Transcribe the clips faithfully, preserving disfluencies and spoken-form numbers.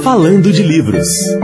Falando de Livros.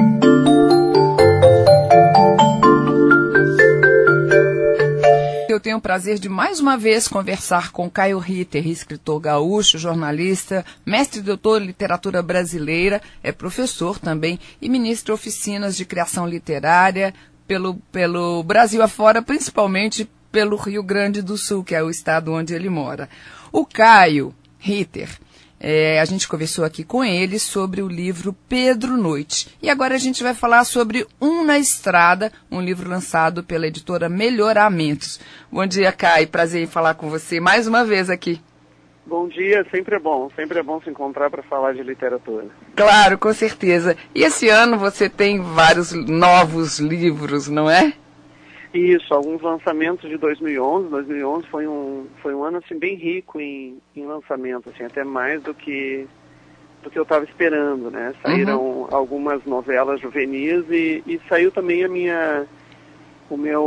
Eu tenho o prazer de mais uma vez conversar com Caio Ritter, escritor gaúcho, jornalista, mestre e doutor em literatura brasileira, é professor também e ministra oficinas de criação literária pelo, pelo Brasil afora, principalmente pelo Rio Grande do Sul, que é o estado onde ele mora. O Caio Ritter, é, a gente conversou aqui com ele sobre o livro Pedro Noite. E agora a gente vai falar sobre Um na Estrada, um livro lançado pela editora Melhoramentos. Bom dia, Caio. Prazer em falar com você mais uma vez aqui. Bom dia, sempre é bom. Sempre é bom se encontrar para falar de literatura. Claro, com certeza. E esse ano você tem vários novos livros, não é? Isso, alguns lançamentos de dois mil e onze. dois mil e onze foi um, foi um ano assim, bem rico em, em lançamento, assim, até mais do que, do que eu estava esperando, né? Saíram uhum. algumas novelas juvenis e, e saiu também a minha, o, meu,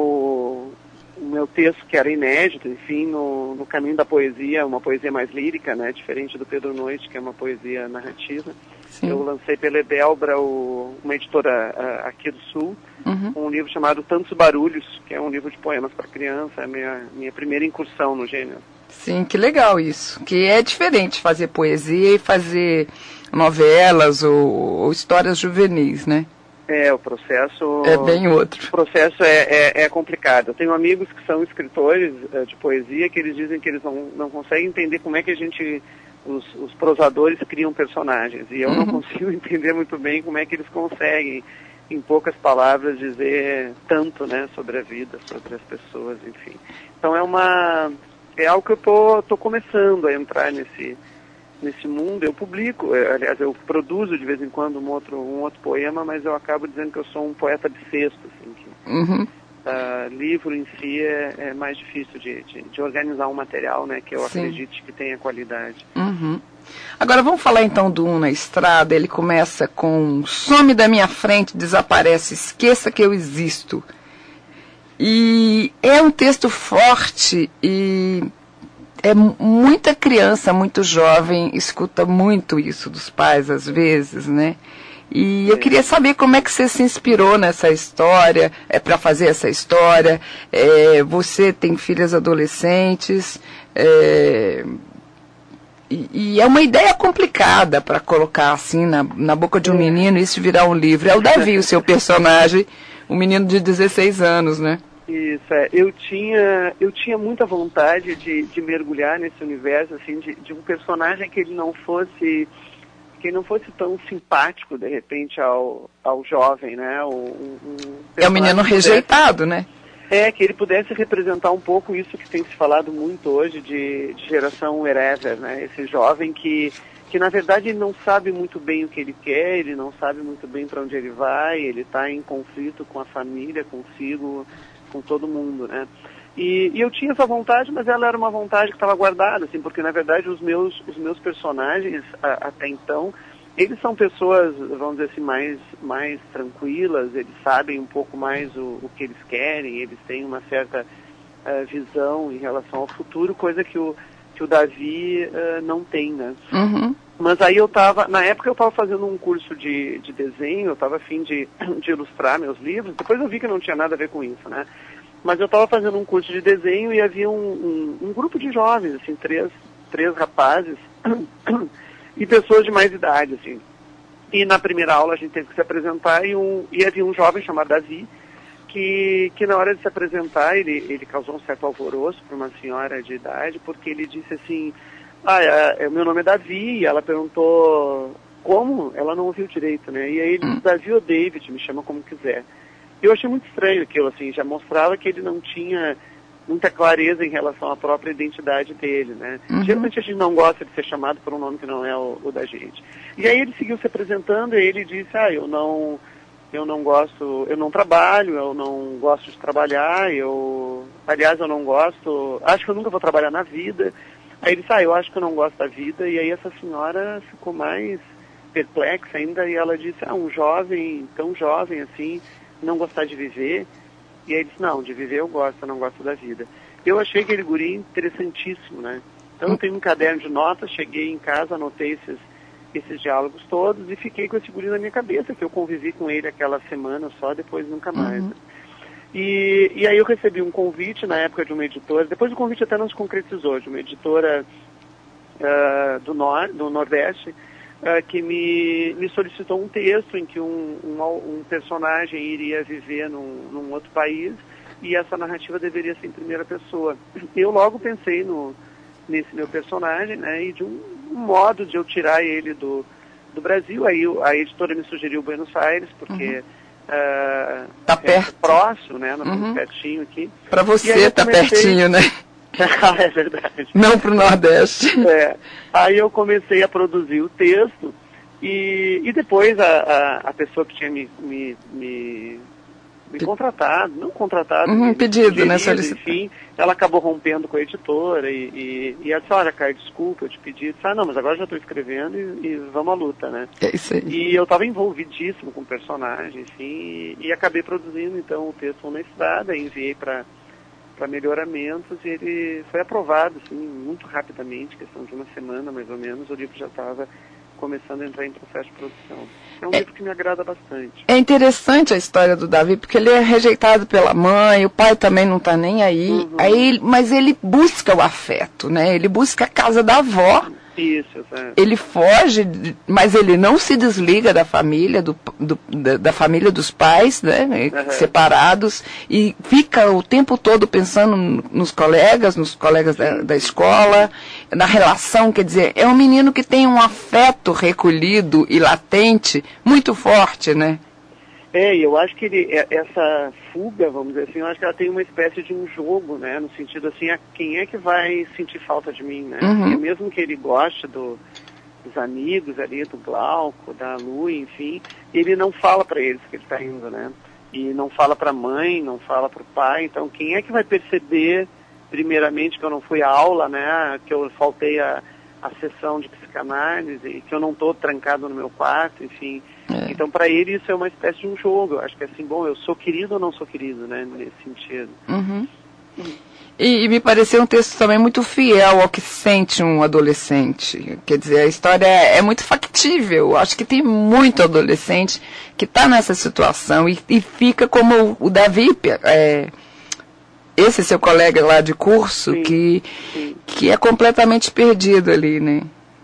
o meu texto, que era inédito, enfim, no, no caminho da poesia, uma poesia mais lírica, né? Diferente do Pedro Noite, que é uma poesia narrativa. Sim. Eu lancei pela Edelbra, o, uma editora a, aqui do Sul, uhum. um livro chamado Tantos Barulhos, que é um livro de poemas para criança, é a minha, minha primeira incursão no gênero. Sim, que legal isso, que é diferente fazer poesia e fazer novelas ou, ou histórias juvenis, né? É, o processo... É bem outro. O processo é, é, é complicado. Eu tenho amigos que são escritores uh, de poesia, que eles dizem que eles não, não conseguem entender como é que a gente... Os, os prosadores criam personagens, e eu uhum. não consigo entender muito bem como é que eles conseguem, em poucas palavras, dizer tanto, né, sobre a vida, sobre as pessoas, enfim. Então é uma... é algo que eu tô, tô começando a entrar nesse, nesse mundo. Eu publico, aliás, eu produzo de vez em quando um outro, um outro poema, mas eu acabo dizendo que eu sou um poeta bissexto, assim, que... Uhum. Uh, livro em si é, é mais difícil de, de, de organizar um material, né, que eu Sim. acredite que tenha qualidade. Uhum. Agora vamos falar então do Um na Estrada. Ele começa com: some da minha frente, desaparece, esqueça que eu existo. E é um texto forte e é muita criança, muito jovem, escuta muito isso dos pais às vezes, né? E eu queria saber como é que você se inspirou nessa história, é, para fazer essa história. É, você tem filhas adolescentes, é, e, e é uma ideia complicada para colocar assim na, na boca de um menino e isso virar um livro. É o Davi, o seu personagem, um menino de dezesseis anos, né? Isso, é. Eu tinha, eu tinha muita vontade de, de mergulhar nesse universo, assim, de, de um personagem que ele não fosse... que não fosse tão simpático, de repente, ao, ao jovem, né? O, um, um é o menino rejeitado, pudesse, né? É, que ele pudesse representar um pouco isso que tem se falado muito hoje de, de geração wherever, né? Esse jovem que, que, na verdade, ele não sabe muito bem o que ele quer, ele não sabe muito bem para onde ele vai, ele está em conflito com a família, consigo, com todo mundo, né? E, e eu tinha essa vontade, mas ela era uma vontade que estava guardada, assim, porque na verdade os meus, os meus personagens a, até então, eles são pessoas, vamos dizer assim, mais, mais tranquilas, eles sabem um pouco mais o, o que eles querem, eles têm uma certa uh, visão em relação ao futuro, coisa que o, que o Davi uh, não tem, né? Uhum. Mas aí eu estava, na época eu estava fazendo um curso de, de desenho, eu estava a fim de, de ilustrar meus livros, depois eu vi que não tinha nada a ver com isso, né? Mas eu estava fazendo um curso de desenho e havia um, um, um grupo de jovens, assim, três, três rapazes e pessoas de mais idade, assim. E na primeira aula a gente teve que se apresentar e, um, e havia um jovem chamado Davi, que, que na hora de se apresentar ele, ele causou um certo alvoroço para uma senhora de idade, porque ele disse assim, ah, é, é, meu nome é Davi, e ela perguntou como, ela não ouviu direito, né? E aí ele disse, Davi ou David, me chama como quiser. Eu achei muito estranho aquilo, assim, já mostrava que ele não tinha muita clareza em relação à própria identidade dele, né? Uhum. Geralmente a gente não gosta de ser chamado por um nome que não é o, o da gente. E aí ele seguiu se apresentando e ele disse, ah, eu não, eu não gosto, eu não trabalho, eu não gosto de trabalhar, eu, aliás, eu não gosto, acho que eu nunca vou trabalhar na vida. Aí ele disse, ah, eu acho que eu não gosto da vida, e aí essa senhora ficou mais perplexa ainda, e ela disse, ah, um jovem, tão jovem assim, não gostar de viver. E aí ele disse, não, de viver eu gosto, eu não gosto da vida. Eu achei aquele guri interessantíssimo, né? Então eu tenho um caderno de notas, cheguei em casa, anotei esses, esses diálogos todos, e fiquei com esse guri na minha cabeça, que eu convivi com ele aquela semana só, depois nunca mais. Uhum. E, e aí eu recebi um convite na época de uma editora, depois o convite até não se concretizou, de uma editora uh, do, nor, do Nordeste, uh, que me, me solicitou um texto em que um, um, um personagem iria viver num, num outro país, e essa narrativa deveria ser em primeira pessoa. Eu logo pensei no, nesse meu personagem, né, e de um, um modo de eu tirar ele do, do Brasil. Aí a editora me sugeriu Buenos Aires, porque uhum. uh, tá é perto. próximo, né, uhum. pertinho aqui. Para você tá comecei... pertinho, né? É verdade. Não para o Nordeste. É. Aí eu comecei a produzir o texto, e, e depois a, a, a pessoa que tinha me... me, me me contratado, não contratado, uhum, me, pedido, né, solicitado. Enfim, ela acabou rompendo com a editora e, e, e ela disse, olha, Caio, desculpa, eu te pedi. Eu disse, ah, não, mas agora já estou escrevendo e, e vamos à luta, né? É isso aí. E eu estava envolvidíssimo com o personagem, enfim, e, e acabei produzindo, então, o texto na estrada, enviei para para melhoramentos e ele foi aprovado, assim, muito rapidamente, questão de uma semana, mais ou menos, o livro já estava começando a entrar em processo de produção. É um é, livro que me agrada bastante. É interessante a história do Davi, porque ele é rejeitado pela mãe, o pai também não está nem aí, uhum. aí, mas ele busca o afeto, né? Ele busca a casa da avó. Isso, é. Ele foge, mas ele não se desliga da família, do, do, da, da família dos pais, né, uhum. separados, e fica o tempo todo pensando nos colegas, nos colegas da, da escola, na relação, quer dizer, é um menino que tem um afeto recolhido e latente muito forte, né? É, e eu acho que ele, essa fuga, vamos dizer assim, eu acho que ela tem uma espécie de um jogo, né? No sentido assim, a, quem é que vai sentir falta de mim, né? Uhum. Porque mesmo que ele goste do, dos amigos ali, do Glauco, da Lu, enfim, ele não fala para eles que ele está indo, né? E não fala para a mãe, não fala para o pai. Então, quem é que vai perceber, primeiramente, que eu não fui à aula, né? Que eu faltei a, a sessão de psicanálise, que eu não estou trancado no meu quarto, enfim... É. Então, para ele, isso é uma espécie de um jogo. Eu acho que é assim, bom, eu sou querido ou não sou querido, né, nesse sentido. Uhum. Uhum. E, e me pareceu um texto também muito fiel ao que sente um adolescente. Quer dizer, a história é, é muito factível. Acho que tem muito adolescente que está nessa situação e, e fica como o, o Davi, é, esse seu colega lá de curso, sim, que, sim. que é completamente perdido ali, né?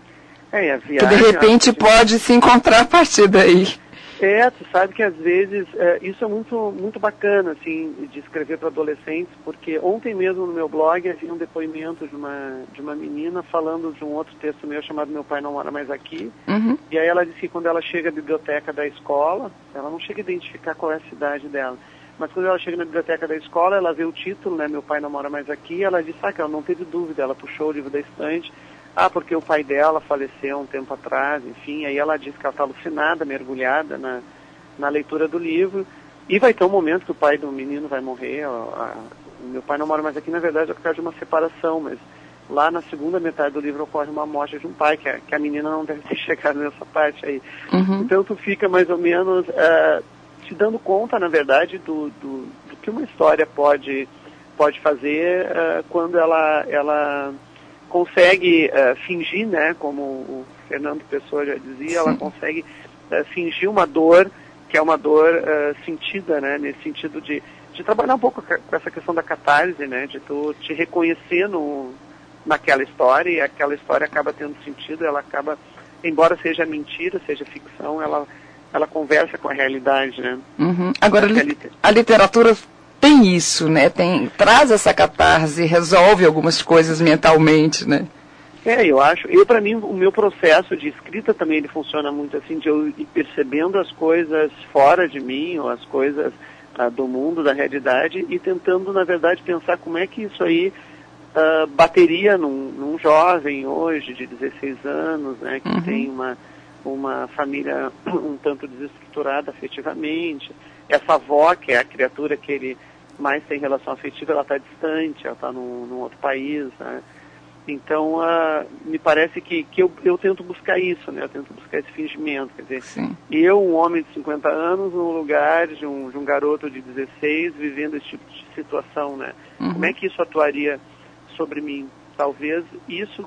É, a viagem, que de repente pode se encontrar a partir daí. É, tu sabe que às vezes é, isso é muito, muito bacana, assim, de escrever para adolescentes, porque ontem mesmo no meu blog havia um depoimento de uma, de uma menina falando de um outro texto meu chamado Meu Pai Não Mora Mais Aqui, uhum. e aí ela disse que quando ela chega à biblioteca da escola, ela não chega a identificar qual é a cidade dela, mas quando ela chega na biblioteca da escola, ela vê o título, né, Meu Pai Não Mora Mais Aqui, e ela disse, ah, que ela não teve dúvida, ela puxou o livro da estante. Ah, porque o pai dela faleceu um tempo atrás, enfim, aí ela diz que ela está alucinada, mergulhada na, na leitura do livro, e vai ter um momento que o pai do menino vai morrer, ó, a, o meu pai não mora mais aqui, na verdade é por causa de uma separação, mas lá na segunda metade do livro ocorre uma morte de um pai, que a, que a menina não deve ter chegado nessa parte aí. Uhum. Então tu fica mais ou menos uh, te dando conta, na verdade, do, do, do que uma história pode, pode fazer uh, quando ela... ela consegue uh, fingir, né, como o Fernando Pessoa já dizia, sim. ela consegue uh, fingir uma dor, que é uma dor uh, sentida, né, nesse sentido de, de trabalhar um pouco com essa questão da catarse, né, de tu te reconhecer no, naquela história, e aquela história acaba tendo sentido, ela acaba, embora seja mentira, seja ficção, ela, ela conversa com a realidade, né. Uhum. Agora, a literatura... tem isso, né? Tem, traz essa catarse, resolve algumas coisas mentalmente, né? É, eu acho. Eu, para mim, o meu processo de escrita também ele funciona muito assim, de eu ir percebendo as coisas fora de mim, ou as coisas ah, do mundo, da realidade, e tentando, na verdade, pensar como é que isso aí ah, bateria num, num jovem hoje, de dezesseis anos, né? Que uhum. tem uma, uma família um tanto desestruturada afetivamente. Essa avó, que é a criatura que ele mais tem relação afetiva, ela está distante, ela está num, num outro país, né? Então, uh, me parece que, que eu, eu tento buscar isso, né? Eu tento buscar esse fingimento, quer dizer, sim. eu, um homem de cinquenta anos, no lugar de um, de um garoto de dezesseis, vivendo esse tipo de situação, né? Uhum. Como é que isso atuaria sobre mim? Talvez isso, de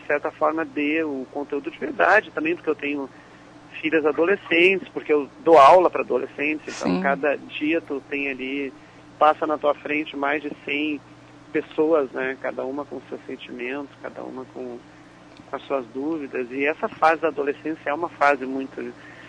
de certa forma, dê o conteúdo de verdade também, porque eu tenho filhas adolescentes, porque eu dou aula para adolescentes, então Sim. cada dia tu tem ali, passa na tua frente mais de cem pessoas, né, cada uma com seus sentimentos, cada uma com, com as suas dúvidas, e essa fase da adolescência é uma fase muito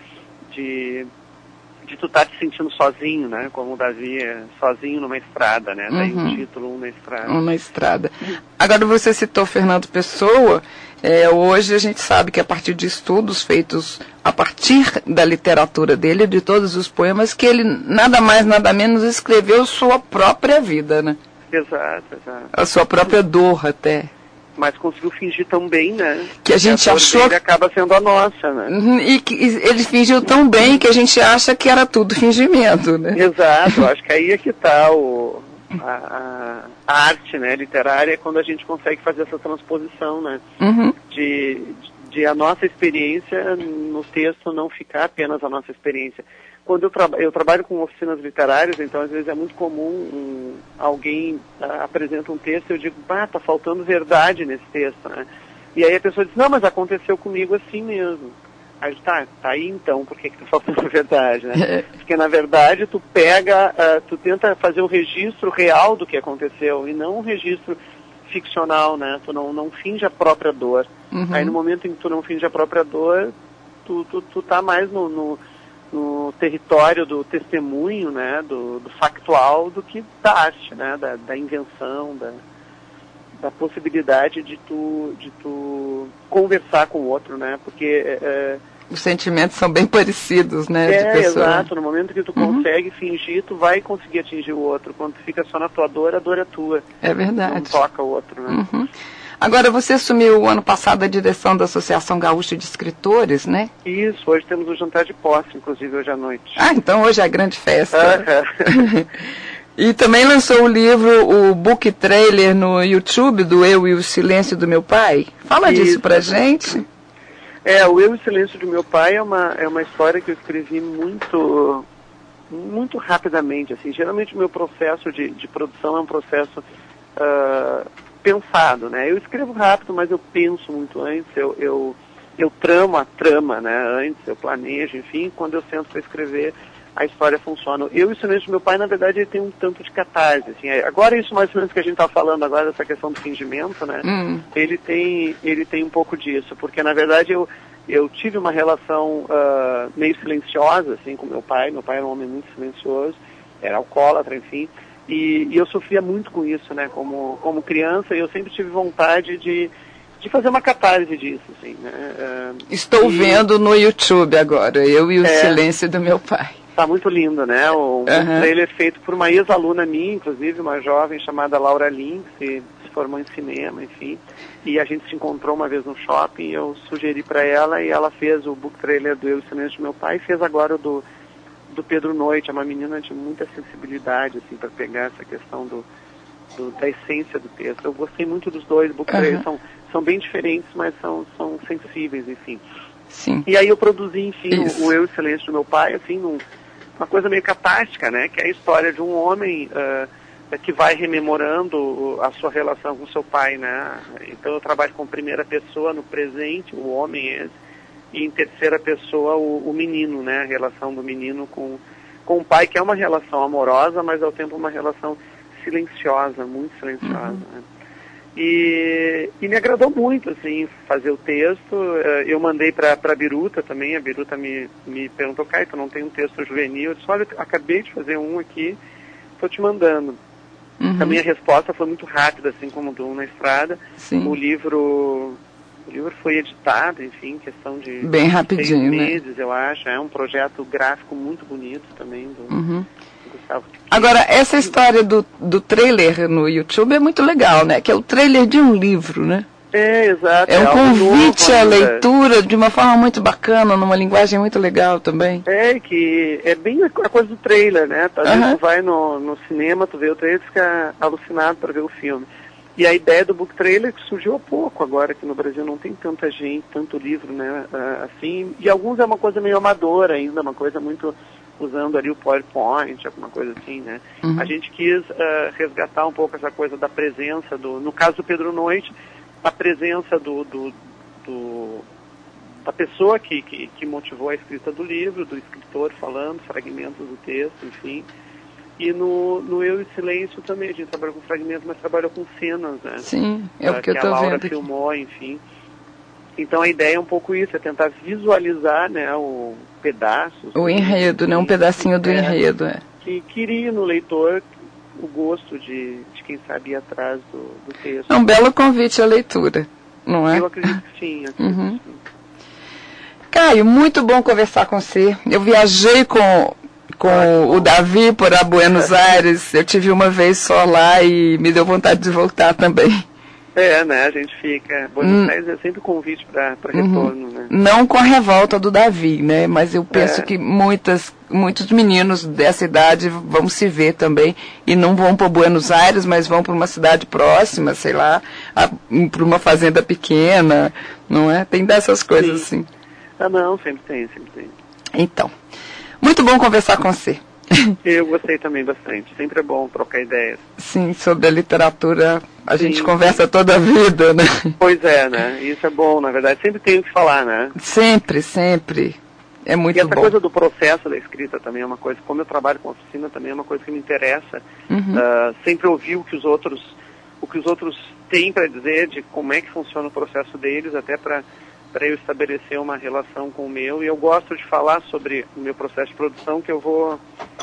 de, de tu estar tá te sentindo sozinho, né, como o Davi é sozinho numa estrada, né, daí uhum. o título Um na Estrada. Um na Estrada. Agora você citou Fernando Pessoa, é, hoje a gente sabe que a partir de estudos feitos a partir da literatura dele, de todos os poemas, que ele nada mais, nada menos escreveu sua própria vida, né? Exato, exato. A sua própria dor até. Mas conseguiu fingir tão bem, né? Que a gente a achou... Ele acaba sendo a nossa, né? E que ele fingiu tão bem que a gente acha que era tudo fingimento, né? Exato, acho que aí é que está o... A, a arte, né, literária, é quando a gente consegue fazer essa transposição, né, uhum. de, de a nossa experiência no texto não ficar apenas a nossa experiência. Quando eu, tra eu trabalho com oficinas literárias, então às vezes é muito comum um, alguém uh, apresenta um texto e eu digo, bah, tá faltando verdade nesse texto, né, e aí a pessoa diz, não, mas aconteceu comigo assim mesmo. Aí tá, tá aí então, por que que tá faltando verdade, né? Porque na verdade tu pega, uh, tu tenta fazer o registro real do que aconteceu e não um registro ficcional, né? Tu não, não finge a própria dor. Uhum. Aí no momento em que tu não finge a própria dor, tu, tu, tu tá mais no, no, no território do testemunho, né? Do, do factual do que da arte, né? Da, da invenção, da... da possibilidade de tu, de tu conversar com o outro, né? Porque... É, os sentimentos são bem parecidos, né? É, de pessoa. Exato. No momento que tu uhum. consegue fingir, tu vai conseguir atingir o outro. Quando tu fica só na tua dor, a dor é tua. É verdade. Não toca o outro, né? Uhum. Agora, você assumiu o ano passado a direção da Associação Gaúcha de Escritores, né? Isso. Hoje temos o jantar de posse, inclusive, hoje à noite. Ah, então hoje é a grande festa. Ah, E também lançou o livro, o book trailer no YouTube do Eu e o Silêncio do Meu Pai. Fala Isso. disso pra gente. É, o Eu e o Silêncio do Meu Pai é uma, é uma história que eu escrevi muito, muito rapidamente. Assim. Geralmente o meu processo de, de produção é um processo uh, pensado, né? Eu escrevo rápido, mas eu penso muito antes, eu, eu, eu tramo a trama, né? Antes, eu planejo, enfim, quando eu sento para escrever, a história funciona. Eu e o Silêncio do Meu Pai, na verdade, ele tem um tanto de catarse. Assim. Agora, isso mais ou menos que a gente está falando agora, dessa questão do fingimento, né? Hum. Ele tem, ele tem um pouco disso, porque, na verdade, eu, eu tive uma relação uh, meio silenciosa, assim, com meu pai. Meu pai era um homem muito silencioso, era alcoólatra, enfim. E, e eu sofria muito com isso, né? Como, como criança, e eu sempre tive vontade de... de fazer uma catarse disso, assim, né? Uh, Estou e... vendo no YouTube agora, Eu e o é... Silêncio do Meu Pai. Tá muito lindo, né? O um uhum. trailer feito por uma ex-aluna minha, inclusive, uma jovem chamada Laura Lin, que se formou em cinema, enfim. E a gente se encontrou uma vez no shopping, eu sugeri para ela e ela fez o book trailer do Eu e o Silêncio do Meu Pai e fez agora o do, do Pedro Noite. É uma menina de muita sensibilidade, assim, para pegar essa questão do, do, da essência do texto. Eu gostei muito dos dois book trailers, uhum. são, são bem diferentes, mas são, são sensíveis, enfim. Sim. E aí eu produzi, enfim, o, o Eu e o Silêncio do Meu Pai, assim, num... uma coisa meio catártica, né? Que é a história de um homem uh, que vai rememorando a sua relação com seu pai, né? Então eu trabalho com primeira pessoa no presente, o homem é esse, e em terceira pessoa o, o menino, né? A relação do menino com, com o pai, que é uma relação amorosa, mas ao tempo uma relação silenciosa, muito silenciosa, uhum. né? E, e me agradou muito, assim, fazer o texto. Eu mandei para a Biruta também, a Biruta me, me perguntou, Caio, tu não tem um texto juvenil? Eu disse, olha, eu acabei de fazer um aqui, estou te mandando. Uhum. A minha resposta foi muito rápida, assim como do Um na Estrada. Sim. O livro, o livro foi editado, enfim, questão de bem rapidinho, seis meses, né? eu acho. É um projeto gráfico muito bonito também do uhum. Gustavo. Agora, essa história do, do trailer no YouTube é muito legal, né? Que é o trailer de um livro, né? É, exato. É um convite à leitura de uma forma muito bacana, numa linguagem muito legal também. É, que é bem a coisa do trailer, né? Às vezes uhum. tu vai no, no cinema, tu vê o trailer e fica alucinado para ver o filme. E a ideia do book trailer que surgiu há pouco agora, que no Brasil não tem tanta gente, tanto livro, né? Assim, e alguns é uma coisa meio amadora ainda, uma coisa muito... usando ali o PowerPoint, alguma coisa assim, né? Uhum. A gente quis uh, resgatar um pouco essa coisa da presença do... No caso do Pedro Noite, a presença do, do, do, da pessoa que, que, que motivou a escrita do livro, do escritor falando, fragmentos do texto, enfim. E no, no Eu e Silêncio também, a gente trabalha com fragmentos, mas trabalha com cenas, né? Sim, é o que, que eu tô a Laura vendo aqui. filmou, enfim. Então a ideia é um pouco isso, é tentar visualizar, né, o pedaços. O enredo, né? Um pedacinho do é, enredo, é. Que queria no leitor o gosto de, de quem sabe ir atrás do, do texto. É um belo convite à leitura, não é? Eu acredito que sim. Acredito uhum. que sim. Caio, muito bom conversar com você. Eu viajei com, com ah, o Davi para Buenos Aires, eu tive uma vez só lá e me deu vontade de voltar também. É, né, a gente fica... Buenos Aires é sempre convite para retorno, né? Não com a revolta do Davi, né, mas eu penso é. que muitas, muitos meninos dessa idade vão se ver também e não vão para Buenos Aires, mas vão para uma cidade próxima, sei lá, para uma fazenda pequena, não é? Tem dessas coisas Sim. assim. Ah, não, sempre tem, sempre tem. Então, muito bom conversar com você. Eu gostei também bastante. Sempre é bom trocar ideias. Sim, sobre a literatura a sim, gente conversa sim. toda a vida, né? Pois é, né? Isso é bom, na verdade. Sempre tem o que falar, né? Sempre, sempre. É muito bom. E essa bom. coisa do processo da escrita também é uma coisa, como eu trabalho com oficina, também é uma coisa que me interessa. Uhum. Uh, sempre ouvir o que os outros, o que os outros têm para dizer, de como é que funciona o processo deles, até para para eu estabelecer uma relação com o meu, e eu gosto de falar sobre o meu processo de produção, que eu vou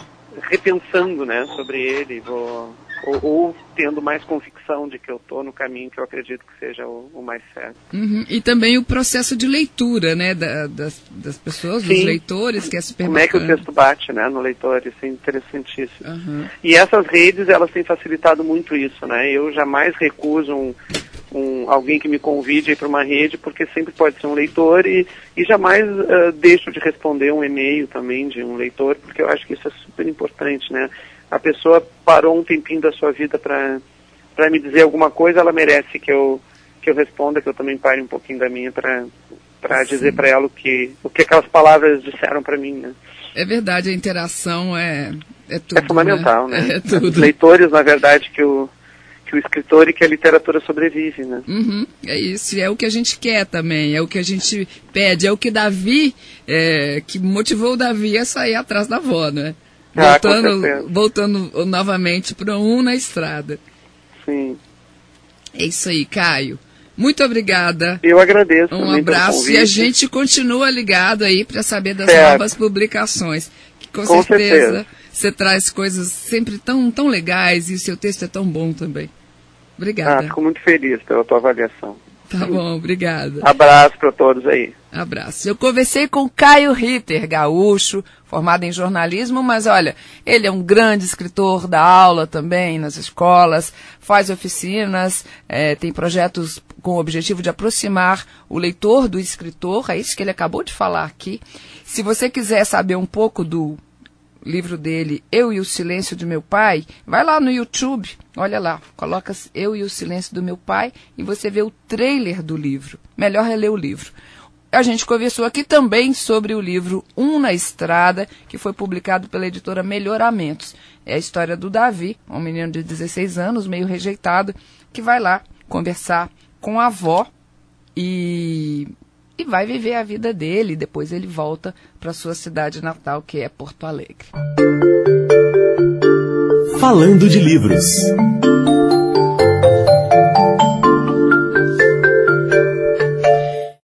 repensando, né, sobre ele, vou, ou, ou tendo mais convicção de que eu estou no caminho que eu acredito que seja o, o mais certo. Uhum. E também o processo de leitura, né, da, das, das pessoas, Sim. dos leitores, que é super Como bacana. é que o texto bate, né, no leitor, isso é interessantíssimo. Uhum. E essas redes, elas têm facilitado muito isso, né, eu jamais recuso um Um, alguém que me convide para uma rede, porque sempre pode ser um leitor e, e jamais uh, deixo de responder um e-mail também de um leitor, porque eu acho que isso é super importante, né? A pessoa parou um tempinho da sua vida para para me dizer alguma coisa, ela merece que eu, que eu responda, que eu também pare um pouquinho da minha para para dizer para ela o que, o que aquelas palavras disseram para mim, né? É verdade, a interação é, é tudo, É fundamental, né? né? É tudo. Os leitores, na verdade, que o que o escritor e que a literatura sobrevive, né? Uhum, é isso, é o que a gente quer também, é o que a gente pede, é o que Davi, é, que motivou o Davi a sair atrás da avó, né? Ah, voltando, voltando novamente para um na estrada. Sim. É isso aí, Caio. Muito obrigada. Eu agradeço. Um abraço e a gente continua ligado aí para saber das certo. novas publicações. Que com, com certeza, certeza você traz coisas sempre tão, tão legais e o seu texto é tão bom também. Obrigada. Ah, fico muito feliz pela tua avaliação. Tá bom, obrigada. Abraço para todos aí. Abraço. Eu conversei com Caio Ritter, gaúcho, formado em jornalismo, mas olha, ele é um grande escritor, dá aula também nas escolas, faz oficinas, é, tem projetos com o objetivo de aproximar o leitor do escritor, é isso que ele acabou de falar aqui. Se você quiser saber um pouco do livro dele, Eu e o Silêncio do Meu Pai, vai lá no YouTube, olha lá, coloca Eu e o Silêncio do Meu Pai e você vê o trailer do livro. Melhor é ler o livro. A gente conversou aqui também sobre o livro Um na Estrada, que foi publicado pela editora Melhoramentos. É a história do Davi, um menino de dezesseis anos, meio rejeitado, que vai lá conversar com a avó e... e vai viver a vida dele, depois ele volta para sua cidade natal, que é Porto Alegre. Falando de livros.